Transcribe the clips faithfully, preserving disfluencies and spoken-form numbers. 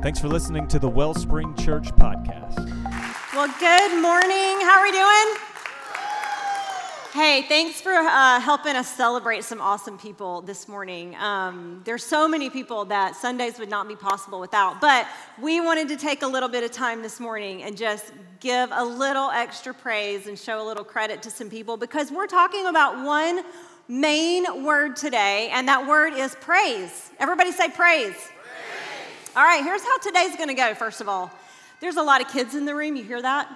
Thanks for listening to the Wellspring Church podcast. Well, good morning. How are we doing? Hey, thanks for uh, helping us celebrate some awesome people this morning. Um, there's so many people that Sundays would not be possible without, but we wanted to take a little bit of time this morning and just give a little extra praise and show a little credit to some people because we're talking about one main word today, and that word is praise. Everybody say praise. Praise. All right, here's how today's going to go, first of all. There's a lot of kids in the room. You hear that?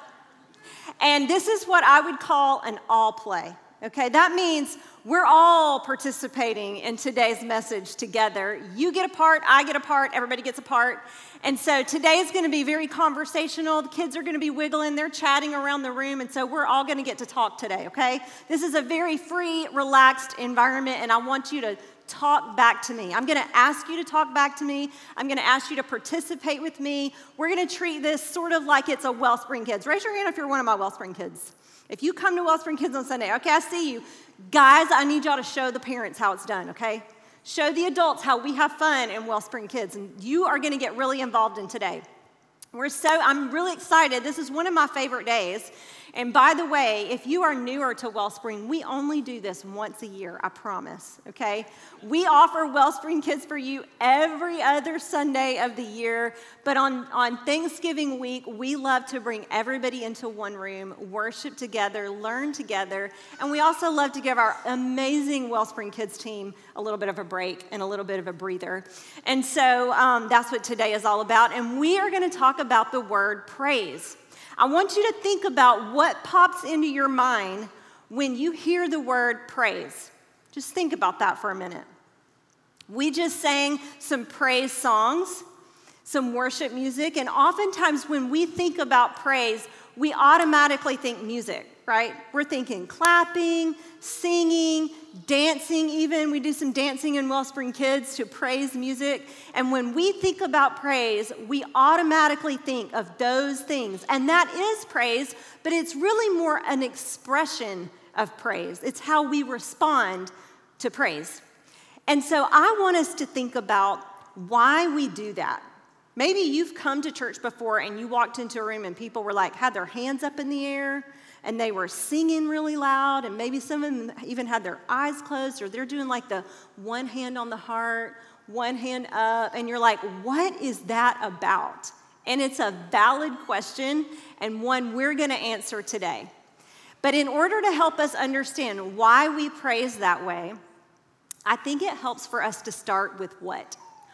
And this is what I would call an all play, okay? That means we're all participating in today's message together. You get a part, I get a part, everybody gets a part. And so today is going to be very conversational. The kids are going to be wiggling, they're chatting around the room, and so we're all going to get to talk today, okay? This is a very free, relaxed environment, and I want you to talk back to me. I'm going to ask you to talk back to me. I'm going to ask you to participate with me. We're going to treat this sort of like it's a Wellspring Kids. Raise your hand if you're one of my Wellspring Kids. If you come to Wellspring Kids on Sunday, okay, I see you. Guys, I need y'all to show the parents how it's done, okay? Show the adults how we have fun in Wellspring Kids, and you are going to get really involved in today. We're so, I'm really excited. This is one of my favorite days. And by the way, if you are newer to Wellspring, we only do this once a year, I promise, okay? We offer Wellspring Kids for you every other Sunday of the year, but on, on Thanksgiving week, we love to bring everybody into one room, worship together, learn together, and we also love to give our amazing Wellspring Kids team a little bit of a break and a little bit of a breather. And so um, that's what today is all about, and we are going to talk about the word praise. I want you to think about what pops into your mind when you hear the word praise. Just think about that for a minute. We just sang some praise songs, some worship music, and oftentimes when we think about praise, we automatically think music, right? We're thinking clapping, singing, dancing even. We do some dancing in Wellspring Kids to praise music. And when we think about praise, we automatically think of those things. And that is praise, but it's really more an expression of praise. It's how we respond to praise. And so I want us to think about why we do that. Maybe you've come to church before and you walked into a room and people were like, had their hands up in the air and they were singing really loud, and maybe some of them even had their eyes closed, or they're doing like the one hand on the heart, one hand up, and you're like, what is that about? And it's a valid question and one we're going to answer today. But in order to help us understand why we praise that way, I think it helps for us to start with what?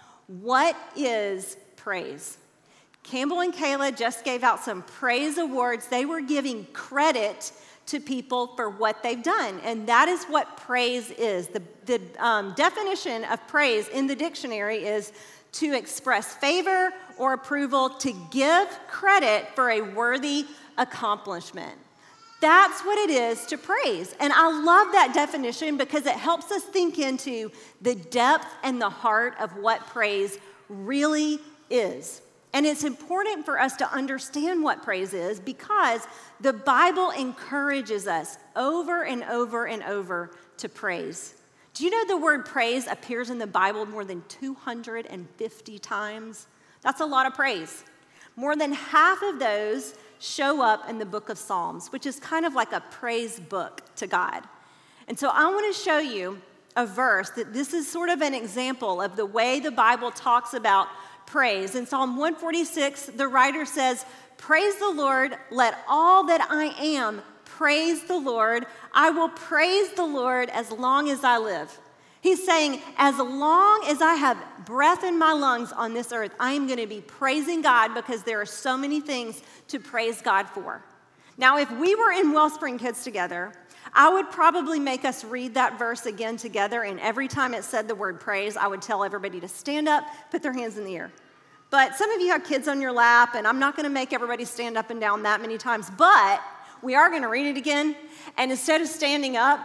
What is praise? Campbell and Kayla just gave out some praise awards. They were giving credit to people for what they've done, and that is what praise is. The, the um, definition of praise in the dictionary is to express favor or approval, to give credit for a worthy accomplishment. That's what it is to praise. And I love that definition because it helps us think into the depth and the heart of what praise really is. And it's important for us to understand what praise is because the Bible encourages us over and over and over to praise. Do you know the word praise appears in the Bible more than two hundred fifty times? That's a lot of praise. More than half of those show up in the book of Psalms, which is kind of like a praise book to God. And so I want to show you a verse that this is sort of an example of the way the Bible talks about praise. In Psalm one forty-six, the writer says, "Praise the Lord, let all that I am praise the Lord. I will praise the Lord as long as I live." He's saying, as long as I have breath in my lungs on this earth, I am going to be praising God because there are so many things to praise God for. Now, if we were in Wellspring Kids together, I would probably make us read that verse again together, and every time it said the word praise, I would tell everybody to stand up, put their hands in the air. But some of you have kids on your lap, and I'm not going to make everybody stand up and down that many times, but we are going to read it again. And instead of standing up,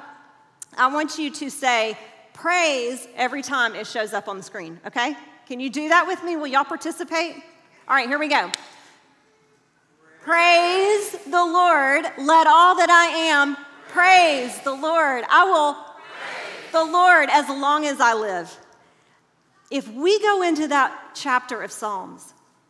I want you to say praise every time it shows up on the screen, okay? Can you do that with me? Will y'all participate? All right, here we go. Praise the Lord, let all that I am praise the Lord. I will praise the Lord as long as I live. If we go into that chapter of Psalms,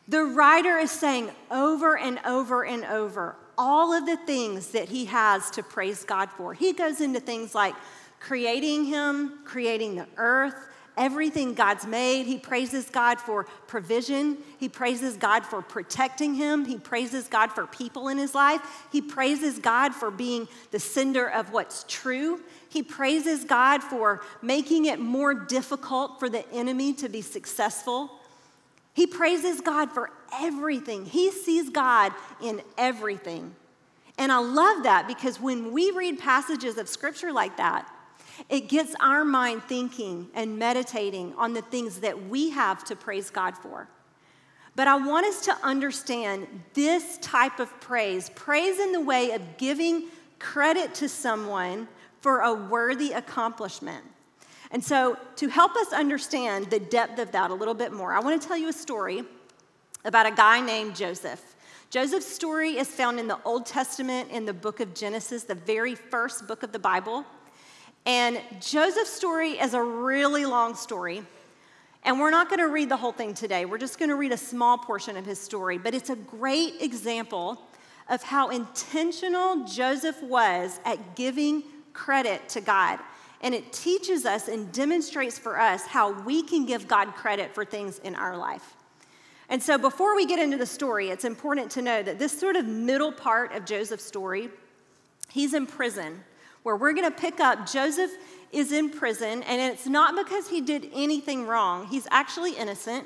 The writer is saying over and over and over all of the things that he has to praise God for. He goes into things like creating him, creating the earth, everything God's made. He praises God for provision. He praises God for protecting him. He praises God for people in his life. He praises God for being the sender of what's true. He praises God for making it more difficult for the enemy to be successful. He praises God for everything. He sees God in everything. And I love that because when we read passages of scripture like that, it gets our mind thinking and meditating on the things that we have to praise God for. But I want us to understand this type of praise, praise in the way of giving credit to someone for a worthy accomplishment. And so to help us understand the depth of that a little bit more, I want to tell you a story about a guy named Joseph. Joseph's story is found in the Old Testament in the book of Genesis, the very first book of the Bible. And Joseph's story is a really long story. And we're not going to read the whole thing today. We're just going to read a small portion of his story. But it's a great example of how intentional Joseph was at giving credit to God. And it teaches us and demonstrates for us how we can give God credit for things in our life. And so before we get into the story, it's important to know that this sort of middle part of Joseph's story, he's in prison, where we're going to pick up. Joseph is in prison, and it's not because he did anything wrong. He's actually innocent.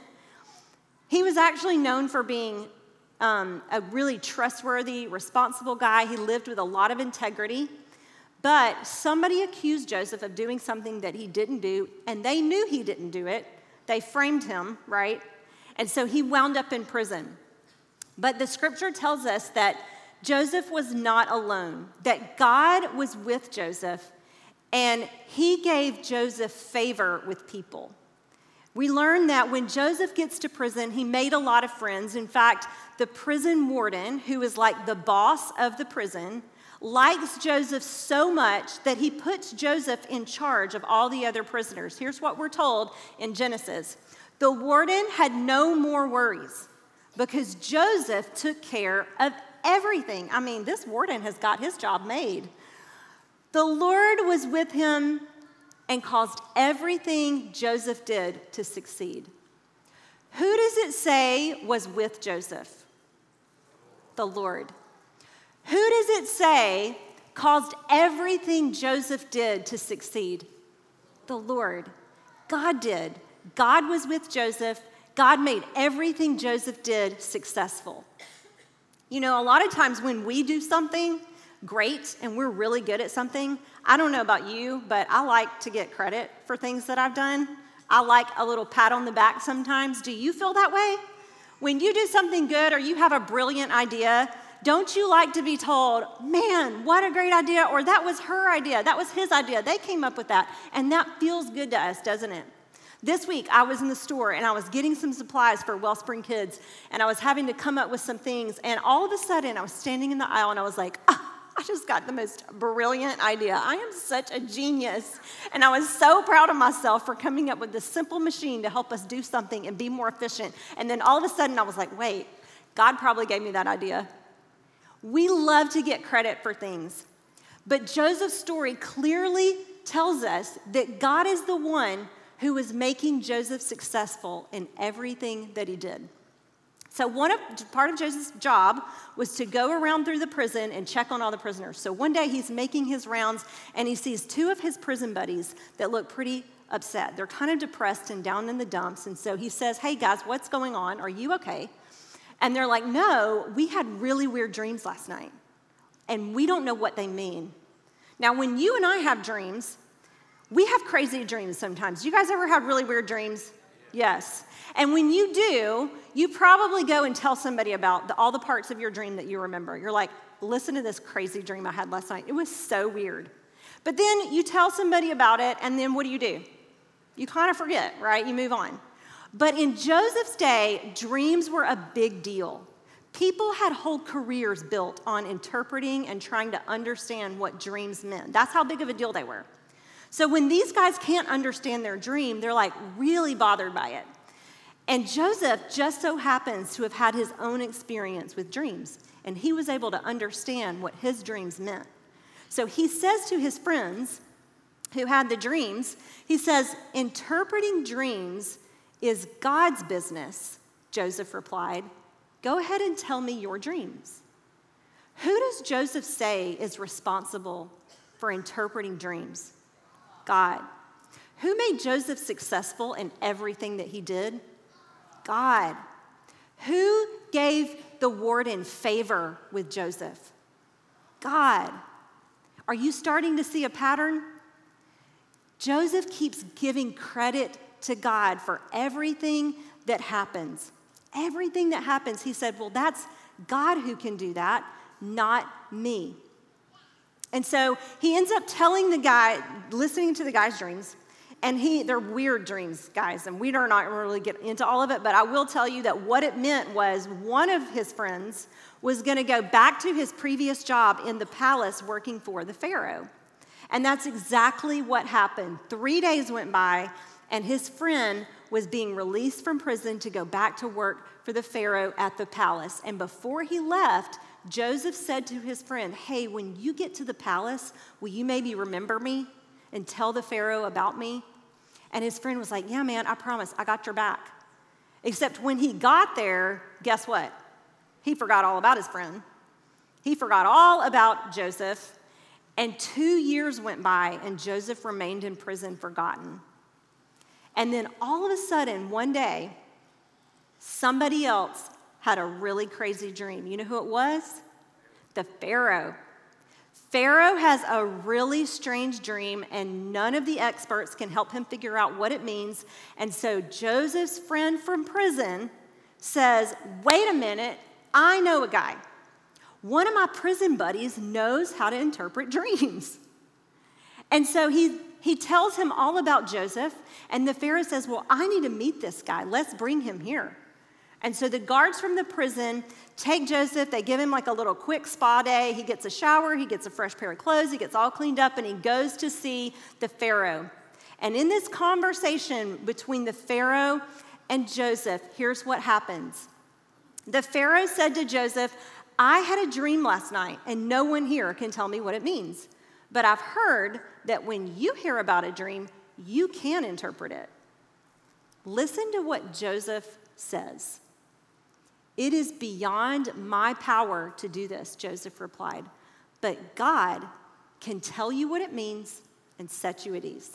He was actually known for being um, a really trustworthy, responsible guy. He lived with a lot of integrity. But somebody accused Joseph of doing something that he didn't do, and they knew he didn't do it. They framed him, right? And so he wound up in prison. But the scripture tells us that Joseph was not alone, that God was with Joseph, and he gave Joseph favor with people. We learn that when Joseph gets to prison, he made a lot of friends. In fact, the prison warden, who is like the boss of the prison, likes Joseph so much that he puts Joseph in charge of all the other prisoners. Here's what we're told in Genesis. The warden had no more worries because Joseph took care of everything. I mean, this warden has got his job made. The Lord was with him and caused everything Joseph did to succeed. Who does it say was with Joseph? The Lord. Who does it say caused everything Joseph did to succeed? The Lord. God did. God was with Joseph. God made everything Joseph did successful. You know, a lot of times when we do something great and we're really good at something, I don't know about you, but I like to get credit for things that I've done. I like a little pat on the back sometimes. Do you feel that way? When you do something good or you have a brilliant idea, don't you like to be told, man, what a great idea, or that was her idea, that was his idea, they came up with that, and that feels good to us, doesn't it? This week, I was in the store, and I was getting some supplies for Wellspring Kids, and I was having to come up with some things, and all of a sudden, I was standing in the aisle, and I was like, ah, I just got the most brilliant idea. I am such a genius, and I was so proud of myself for coming up with this simple machine to help us do something and be more efficient, and then all of a sudden, I was like, wait, God probably gave me that idea. We love to get credit for things, but Joseph's story clearly tells us that God is the one who was making Joseph successful in everything that he did. So one of, part of Joseph's job was to go around through the prison and check on all the prisoners. So one day he's making his rounds and he sees two of his prison buddies that look pretty upset. They're kind of depressed and down in the dumps, and so he says, hey guys, what's going on? Are you okay? And they're like, no, we had really weird dreams last night, and we don't know what they mean. Now, when you and I have dreams, we have crazy dreams sometimes. You guys ever had really weird dreams? Yes. And when you do, you probably go and tell somebody about the, all the parts of your dream that you remember. You're like, listen to this crazy dream I had last night. It was so weird. But then you tell somebody about it, and then what do you do? You kind of forget, right? You move on. But in Joseph's day, dreams were a big deal. People had whole careers built on interpreting and trying to understand what dreams meant. That's how big of a deal they were. So when these guys can't understand their dream, they're like really bothered by it. And Joseph just so happens to have had his own experience with dreams, and he was able to understand what his dreams meant. So he says to his friends who had the dreams, he says, interpreting dreams is God's business. Joseph replied, go ahead and tell me your dreams. Who does Joseph say is responsible for interpreting dreams? God. Who made Joseph successful in everything that he did? God. Who gave the warden favor with Joseph? God. Are you starting to see a pattern? Joseph keeps giving credit to God for everything that happens. Everything that happens, he said, well, that's God who can do that, not me. And so he ends up telling the guy, listening to the guy's dreams, and he, they're weird dreams, guys, and we are not really get into all of it, but I will tell you that what it meant was one of his friends was going to go back to his previous job in the palace working for the Pharaoh. And that's exactly what happened. Three days went by, and his friend was being released from prison to go back to work for the Pharaoh at the palace. And before he left, Joseph said to his friend, hey, when you get to the palace, will you maybe remember me and tell the Pharaoh about me? And his friend was like, yeah, man, I promise, I got your back. Except when he got there, guess what? He forgot all about his friend. He forgot all about Joseph. And two years went by, and Joseph remained in prison forgotten. And then all of a sudden, one day, somebody else had a really crazy dream. You know who it was? The Pharaoh. Pharaoh has a really strange dream, and none of the experts can help him figure out what it means. And so Joseph's friend from prison says, wait a minute, I know a guy. One of my prison buddies knows how to interpret dreams. And so he, he tells him all about Joseph, and the Pharaoh says, well, I need to meet this guy. Let's bring him here. And so the guards from the prison take Joseph. They give him like a little quick spa day. He gets a shower. He gets a fresh pair of clothes. He gets all cleaned up, and he goes to see the Pharaoh. And in this conversation between the Pharaoh and Joseph, here's what happens. The Pharaoh said to Joseph, I had a dream last night, and no one here can tell me what it means. But I've heard that when you hear about a dream, you can interpret it. Listen to what Joseph says. It is beyond my power to do this, Joseph replied, but God can tell you what it means and set you at ease.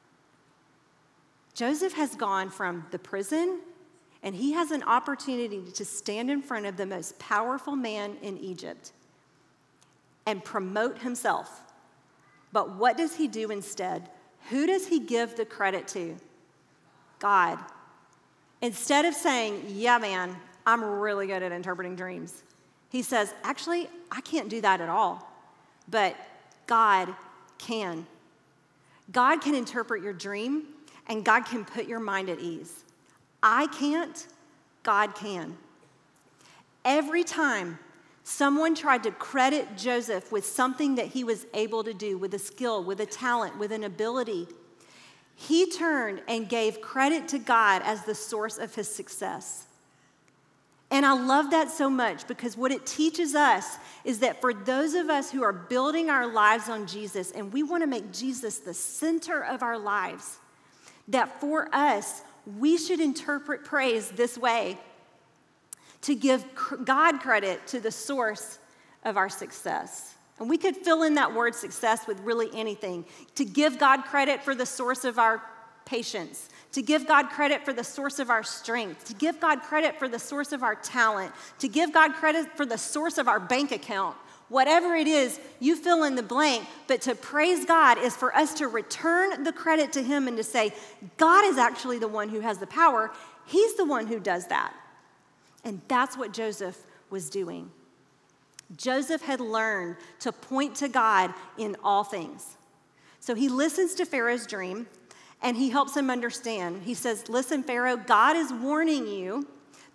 Joseph has gone from the prison, and he has an opportunity to stand in front of the most powerful man in Egypt and promote himself. But what does he do instead? Who does he give the credit to? God. Instead of saying, yeah, man, I'm really good at interpreting dreams, he says, actually, I can't do that at all, but God can. God can interpret your dream, and God can put your mind at ease. I can't, God can. Every time someone tried to credit Joseph with something that he was able to do, with a skill, with a talent, with an ability, he turned and gave credit to God as the source of his success. And I love that so much, because what it teaches us is that for those of us who are building our lives on Jesus, and we want to make Jesus the center of our lives, that for us, we should interpret praise this way, to give God credit to the source of our success. And we could fill in that word success with really anything. To give God credit for the source of our patience, to give God credit for the source of our strength, to give God credit for the source of our talent, to give God credit for the source of our bank account. Whatever it is, you fill in the blank, but to praise God is for us to return the credit to him and to say, God is actually the one who has the power. He's the one who does that. And that's what Joseph was doing. Joseph had learned to point to God in all things. So he listens to Pharaoh's dream, and he helps him understand. He says, listen, Pharaoh, God is warning you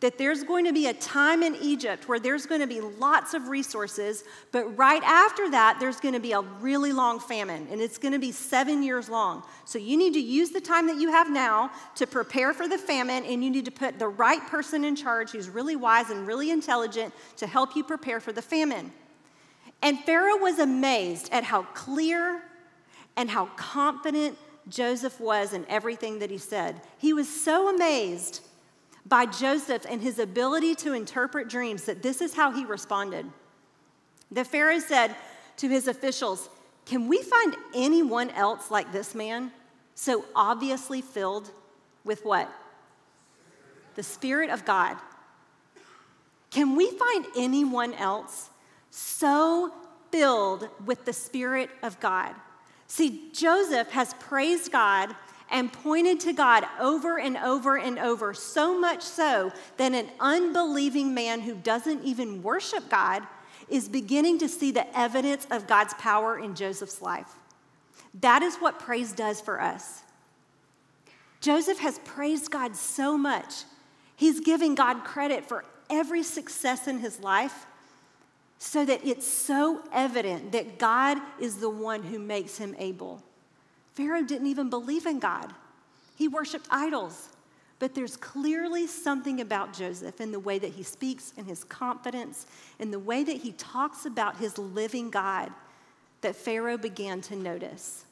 that there's going to be a time in Egypt where there's going to be lots of resources, but right after that, there's going to be a really long famine, and it's going to be seven years long. So you need to use the time that you have now to prepare for the famine, and you need to put the right person in charge who's really wise and really intelligent to help you prepare for the famine. And Pharaoh was amazed at how clear and how confident Joseph was in everything that he said. He was so amazed by Joseph and his ability to interpret dreams that this is how he responded. The Pharaoh said to his officials, "Can we find anyone else like this man, so obviously filled with what? The Spirit of God. Can we find anyone else so filled with the Spirit of God?" See, Joseph has praised God and pointed to God over and over and over, so much so that an unbelieving man who doesn't even worship God is beginning to see the evidence of God's power in Joseph's life. That is what praise does for us. Joseph has praised God so much. He's giving God credit for every success in his life so that it's so evident that God is the one who makes him able. Pharaoh didn't even believe in God. He worshiped idols. But there's clearly something about Joseph in the way that he speaks, in his confidence, in the way that he talks about his living God that Pharaoh began to notice.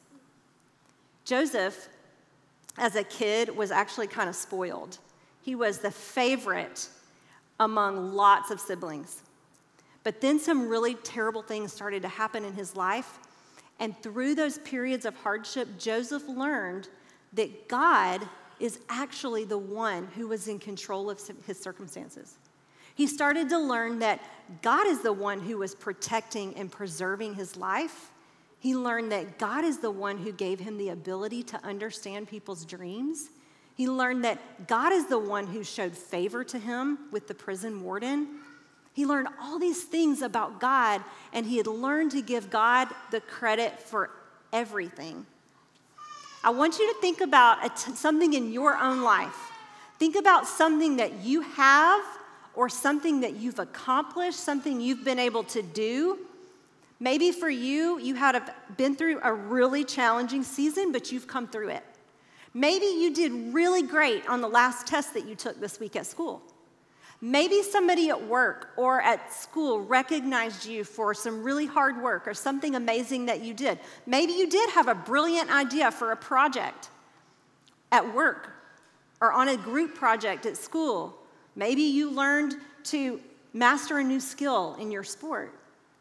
Joseph, as a kid, was actually kind of spoiled. He was the favorite among lots of siblings. But then some really terrible things started to happen in his life. And through those periods of hardship, Joseph learned that God is actually the one who was in control of his circumstances. He started to learn that God is the one who was protecting and preserving his life. He learned that God is the one who gave him the ability to understand people's dreams. He learned that God is the one who showed favor to him with the prison warden. He learned all these things about God, and he had learned to give God the credit for everything. I want you to think about a t- something in your own life. Think about something that you have or something that you've accomplished, something you've been able to do. Maybe for you, you had been through a really challenging season, but you've come through it. Maybe you did really great on the last test that you took this week at school. Maybe somebody at work or at school recognized you for some really hard work or something amazing that you did. Maybe you did have a brilliant idea for a project at work or on a group project at school. Maybe you learned to master a new skill in your sport.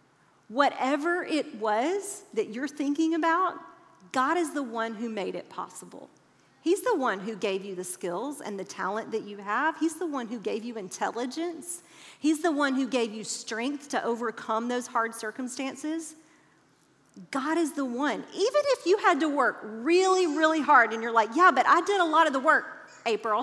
Whatever it was that you're thinking about, God is the one who made it possible. He's the one who gave you the skills and the talent that you have. He's the one who gave you intelligence. He's the one who gave you strength to overcome those hard circumstances. God is the one. Even if you had to work really, really hard and you're like, yeah, but I did a lot of the work, April.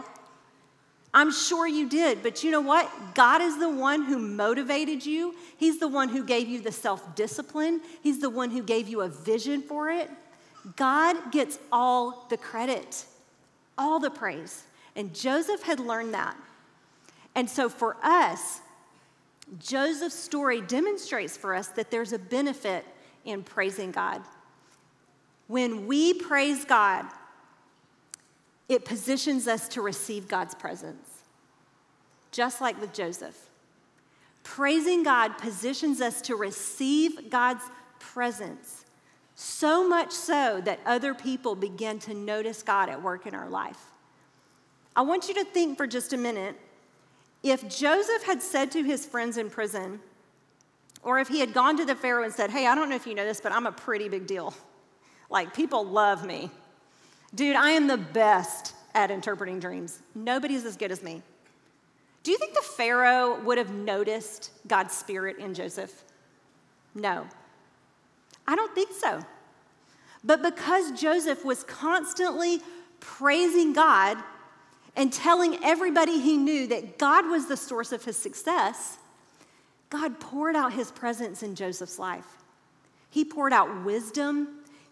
I'm sure you did, but you know what? God is the one who motivated you. He's the one who gave you the self-discipline. He's the one who gave you a vision for it. God gets all the credit, all the praise. And Joseph had learned that. And so for us, Joseph's story demonstrates for us that there's a benefit in praising God. When we praise God, it positions us to receive God's presence, just like with Joseph. Praising God positions us to receive God's presence. So much so that other people begin to notice God at work in our life. I want you to think for just a minute, if Joseph had said to his friends in prison, or if he had gone to the Pharaoh and said, hey, I don't know if you know this, but I'm a pretty big deal. Like, people love me. Dude, I am the best at interpreting dreams. Nobody's as good as me. Do you think the Pharaoh would have noticed God's spirit in Joseph? No. I don't think so. But because Joseph was constantly praising God and telling everybody he knew that God was the source of his success, God poured out his presence in Joseph's life. He poured out wisdom.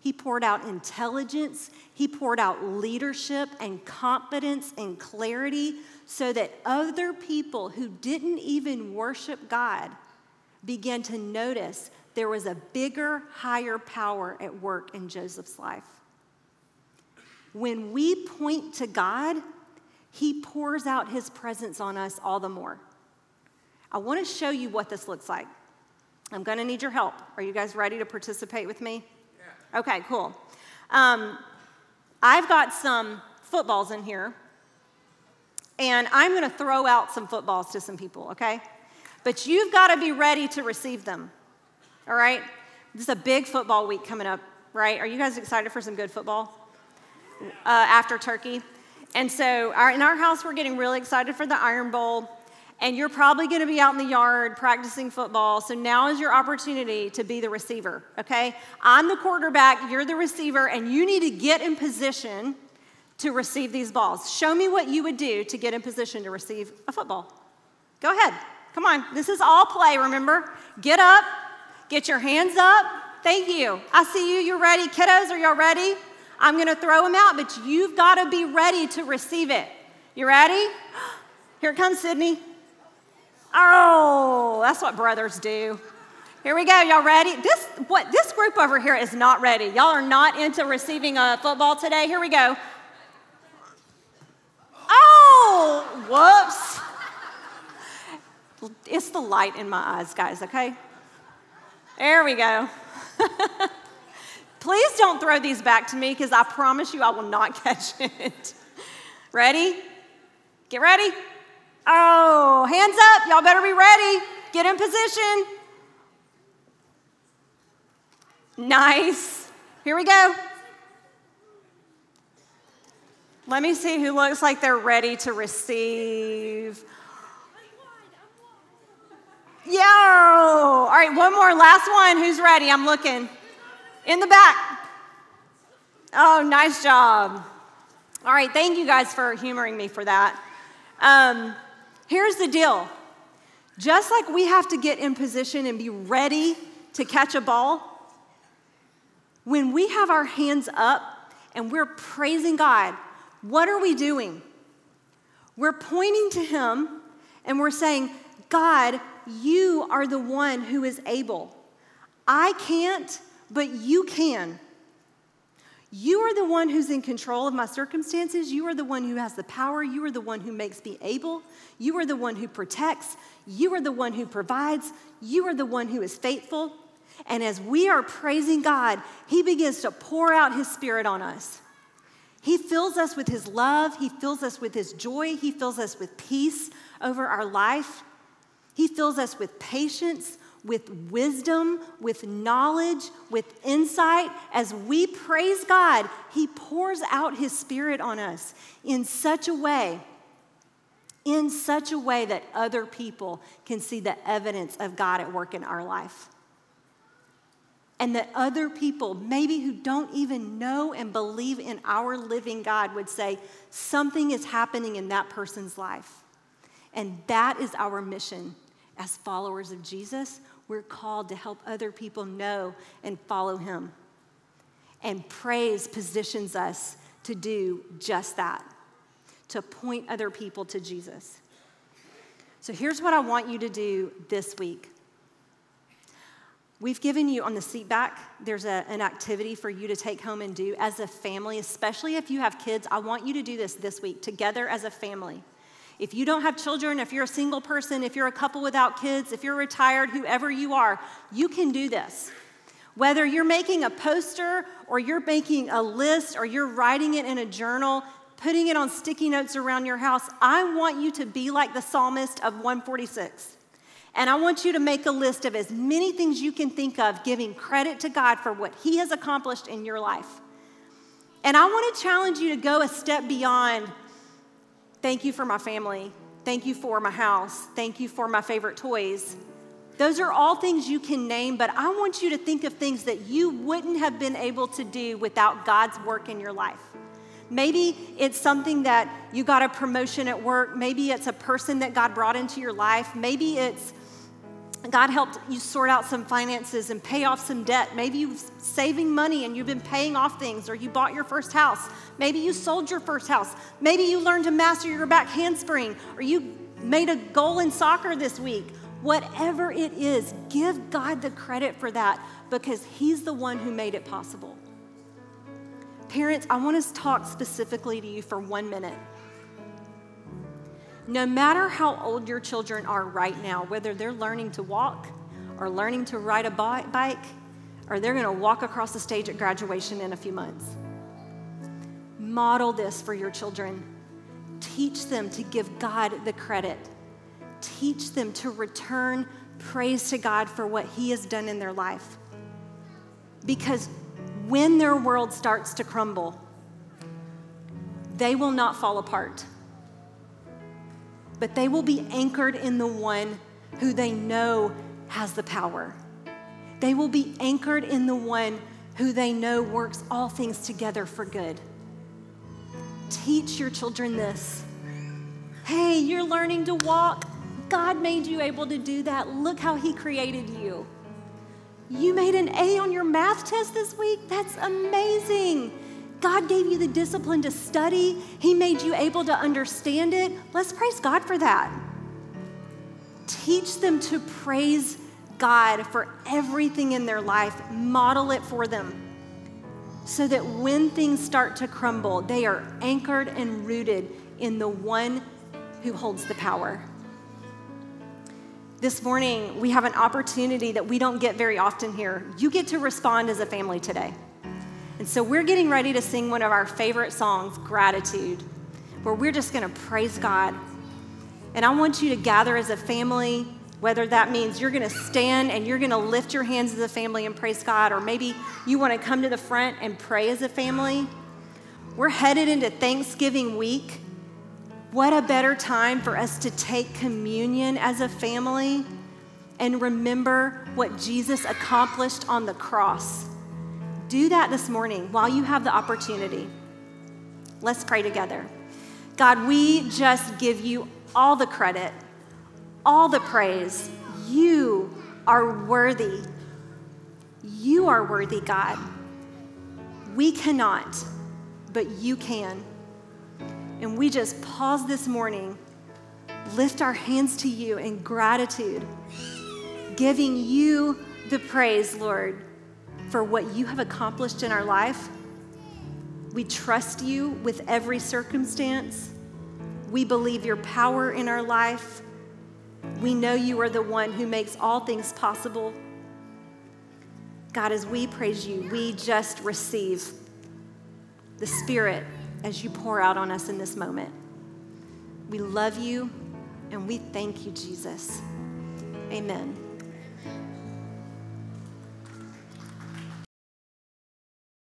He poured out intelligence. He poured out leadership and confidence and clarity so that other people who didn't even worship God began to notice there was a bigger, higher power at work in Joseph's life. When we point to God, he pours out his presence on us all the more. I want to show you what this looks like. I'm going to need your help. Are you guys ready to participate with me? Yeah. Okay, cool. Um, I've got some footballs in here, and I'm going to throw out some footballs to some people, okay? But you've got to be ready to receive them, all right? This is a big football week coming up, right? Are you guys excited for some good football uh, after Turkey? And so our, in our house, we're getting really excited for the Iron Bowl. And you're probably going to be out in the yard practicing football. So now is your opportunity to be the receiver, okay? I'm the quarterback, you're the receiver, and you need to get in position to receive these balls. Show me what you would do to get in position to receive a football. Go ahead. Come on. This is all play, remember? Get up. Get your hands up. Thank you. I see you. You're ready. Kiddos, are y'all ready? I'm going to throw them out, but you've got to be ready to receive it. You ready? Here it comes, Sydney. Oh, that's what brothers do. Here we go. Y'all ready? This what this group over here is not ready. Y'all are not into receiving a football today. Here we go. Oh, whoops. It's the light in my eyes, guys, okay? There we go. Please don't throw these back to me because I promise you I will not catch it. Ready? Get ready. Oh, hands up. Y'all better be ready. Get in position. Nice. Here we go. Let me see who looks like they're ready to receive. Yo. All right, one more. Last one. Who's ready? I'm looking. In the back. Oh, nice job. All right, thank you guys for humoring me for that. Um, Here's the deal. Just like we have to get in position and be ready to catch a ball, when we have our hands up and we're praising God, what are we doing? We're pointing to him and we're saying, God, you are the one who is able. I can't, but you can. You are the one who's in control of my circumstances. You are the one who has the power. You are the one who makes me able. You are the one who protects. You are the one who provides. You are the one who is faithful. And as we are praising God, he begins to pour out his Spirit on us. He fills us with his love. He fills us with his joy. He fills us with peace over our life. He fills us with patience, with wisdom, with knowledge, with insight. As we praise God, he pours out his Spirit on us in such a way, in such a way that other people can see the evidence of God at work in our life. And that other people, maybe who don't even know and believe in our living God, would say, something is happening in that person's life. And that is our mission as followers of Jesus. We're called to help other people know and follow him. And praise positions us to do just that, to point other people to Jesus. So here's what I want you to do this week. We've given you on the seat back, there's a, an activity for you to take home and do as a family, especially if you have kids. I want you to do this this week together as a family. If you don't have children, if you're a single person, if you're a couple without kids, if you're retired, whoever you are, you can do this. Whether you're making a poster or you're making a list or you're writing it in a journal, putting it on sticky notes around your house, I want you to be like the psalmist of one forty-six. And I want you to make a list of as many things you can think of, giving credit to God for what he has accomplished in your life. And I want to challenge you to go a step beyond, thank you for my family, thank you for my house, thank you for my favorite toys. Those are all things you can name, but I want you to think of things that you wouldn't have been able to do without God's work in your life. Maybe it's something that you got a promotion at work. Maybe it's a person that God brought into your life. Maybe it's God helped you sort out some finances and pay off some debt. Maybe you're saving money and you've been paying off things, or you bought your first house. Maybe you sold your first house. Maybe you learned to master your back handspring, or you made a goal in soccer this week. Whatever it is, give God the credit for that, because He's the one who made it possible. Parents, I want to talk specifically to you for one minute. No matter how old your children are right now, whether they're learning to walk or learning to ride a bike, or they're going to walk across the stage at graduation in a few months, model this for your children. Teach them to give God the credit. Teach them to return praise to God for what He has done in their life. Because when their world starts to crumble, they will not fall apart, but they will be anchored in the one who they know has the power. They will be anchored in the one who they know works all things together for good. Teach your children this. Hey, you're learning to walk. God made you able to do that. Look how He created you. You made an A on your math test this week? That's amazing. God gave you the discipline to study. He made you able to understand it. Let's praise God for that. Teach them to praise God for everything in their life. Model it for them so that when things start to crumble, they are anchored and rooted in the one who holds the power. This morning, we have an opportunity that we don't get very often here. You get to respond as a family today. And so we're getting ready to sing one of our favorite songs, Gratitude, where we're just going to praise God. And I want you to gather as a family, whether that means you're going to stand and you're going to lift your hands as a family and praise God, or maybe you want to come to the front and pray as a family. We're headed into Thanksgiving week. What a better time for us to take communion as a family and remember what Jesus accomplished on the cross. Do that this morning while you have the opportunity. Let's pray together. God, we just give you all the credit, all the praise. You are worthy. You are worthy, God. We cannot, but you can. And we just pause this morning, lift our hands to you in gratitude, giving you the praise, Lord, for what you have accomplished in our life. We trust you with every circumstance. We believe your power in our life. We know you are the one who makes all things possible. God, as we praise you, we just receive the Spirit as you pour out on us in this moment. We love you and we thank you, Jesus. Amen.